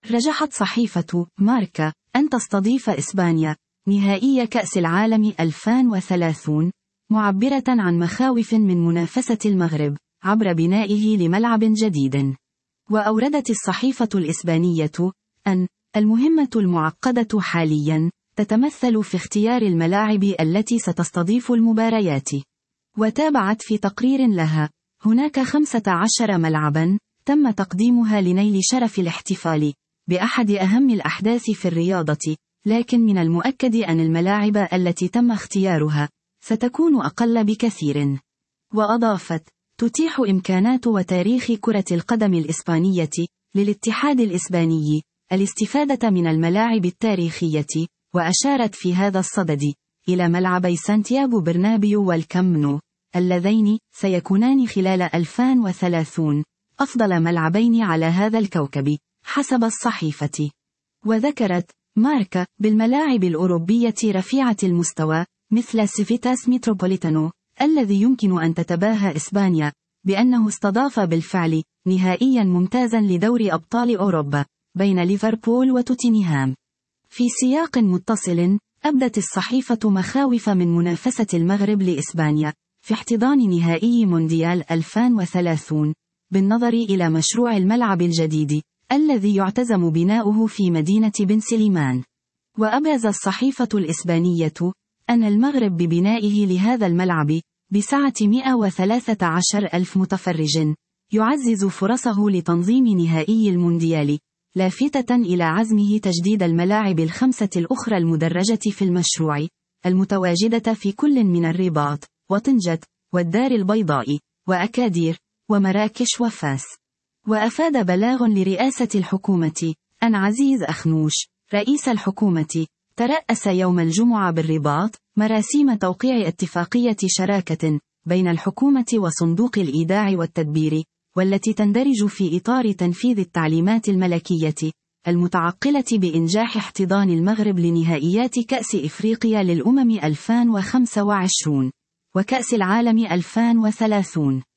رجحت صحيفة ماركا أن تستضيف إسبانيا نهائي كأس العالم 2030، معبرة عن مخاوف من منافسة المغرب عبر بنائه لملعب جديد. وأوردت الصحيفة الإسبانية أن المهمة المعقدة حاليا تتمثل في اختيار الملاعب التي ستستضيف المباريات. وتابعت في تقرير لها: هناك 15 ملعبا تم تقديمها لنيل شرف الاحتفال بأحد أهم الأحداث في الرياضة، لكن من المؤكد أن الملاعب التي تم اختيارها ستكون أقل بكثير. وأضافت: تتيح إمكانات وتاريخ كرة القدم الإسبانية للاتحاد الإسباني الاستفادة من الملاعب التاريخية. وأشارت في هذا الصدد إلى ملعبي سانتياغو برنابيو والكامب نو اللذين سيكونان خلال 2030 أفضل ملعبين على هذا الكوكب حسب الصحيفة. وذكرت ماركا بالملاعب الأوروبية رفيعة المستوى مثل سيفيتاس متروبوليتانو الذي يمكن أن تتباهى إسبانيا بأنه استضاف بالفعل نهائيا ممتازا لدوري أبطال أوروبا بين ليفربول وتوتنهام. في سياق متصل، أبدت الصحيفة مخاوف من منافسة المغرب لإسبانيا في احتضان نهائي مونديال 2030 بالنظر إلى مشروع الملعب الجديد الذي يعتزم بناؤه في مدينة بن سليمان. وأبرز الصحيفة الإسبانية أن المغرب ببنائه لهذا الملعب بسعة 113 ألف متفرج يعزز فرصه لتنظيم نهائي المونديال، لافتة إلى عزمه تجديد الملاعب الخمسة الأخرى المدرجة في المشروع المتواجدة في كل من الرباط وطنجة والدار البيضاء وأكادير ومراكش وفاس. وأفاد بلاغ لرئاسة الحكومة أن عزيز أخنوش رئيس الحكومة ترأس يوم الجمعة بالرباط مراسيم توقيع اتفاقية شراكة بين الحكومة وصندوق الإيداع والتدبير، والتي تندرج في إطار تنفيذ التعليمات الملكية المتعقلة بإنجاح احتضان المغرب لنهائيات كأس إفريقيا للأمم 2025 وكأس العالم 2030.